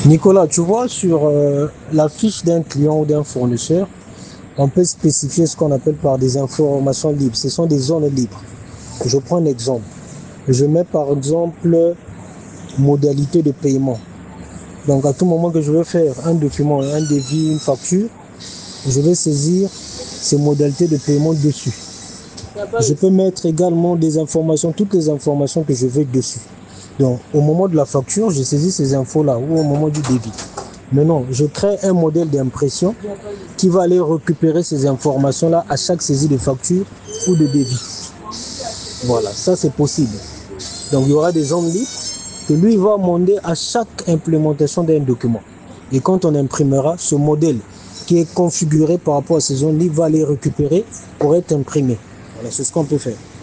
Nicolas, tu vois, sur la fiche d'un client ou d'un fournisseur, on peut spécifier ce qu'on appelle par des informations libres. Ce sont des zones libres. Je prends un exemple. Je mets par exemple modalité de paiement. Donc à tout moment que je veux faire un document, un devis, une facture, je vais saisir ces modalités de paiement dessus. Je peux mettre également des informations, toutes les informations que je veux dessus. Donc au moment de la facture, je saisis ces infos-là ou au moment du débit. Maintenant, je crée un modèle d'impression qui va aller récupérer ces informations-là à chaque saisie de facture ou de débit. Voilà, ça c'est possible. Donc il y aura des zones libres que lui va demander à chaque implémentation d'un document. Et quand on imprimera, ce modèle qui est configuré par rapport à ces zones libres va les récupérer pour être imprimé. Voilà, c'est ce qu'on peut faire.